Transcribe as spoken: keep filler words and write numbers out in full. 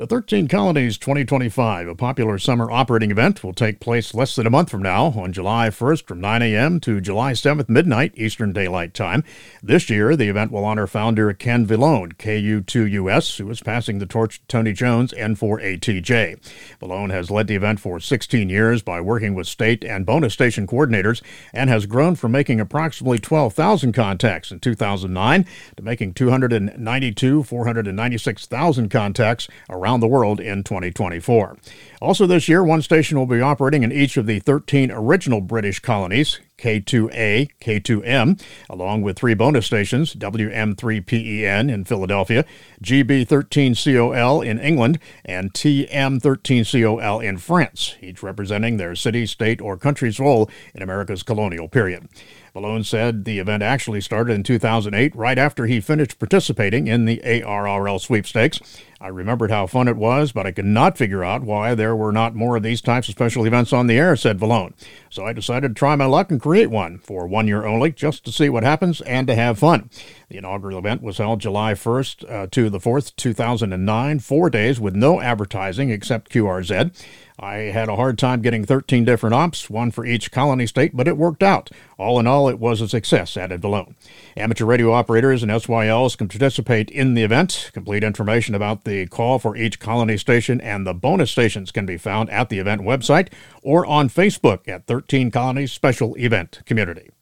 The thirteen Colonies twenty twenty-five, a popular summer operating event, will take place less than a month from now on July first from nine a.m. to July seventh midnight Eastern Daylight Time. This year, the event will honor founder Ken Vallone, K U two U S, who is passing the torch to Tony Jones, N four A T J. Vallone has led the event for sixteen years by working with state and bonus station coordinators and has grown from making approximately twelve thousand contacts in two thousand nine to making two hundred ninety-two, four hundred ninety-six thousand contacts around the world in twenty twenty-four. Also this year, one station will be operating in each of the thirteen original British colonies, K two A, K two M, along with three bonus stations, W M three P E N in Philadelphia, G B thirteen C O L in England, and T M thirteen C O L in France, each representing their city, state, or country's role in America's colonial period. Vallone said the event actually started in two thousand eight, right after he finished participating in the A R R L sweepstakes. I remembered how fun it was, but I could not figure out why there were not more of these types of special events on the air, said Vallone. So I decided to try my luck and create one for one year only, just to see what happens and to have fun. The inaugural event was held July first uh, to the fourth, two thousand nine, four days with no advertising except Q R Z. I had a hard time getting thirteen different ops, one for each colony state, but it worked out. All in all, it was a success, added Vallone. Amateur radio operators and S Y Ls can participate in the event. Complete information about the call for each colony station and the bonus stations can be found at the event website or on Facebook at thirteen Colonies Special Event Community.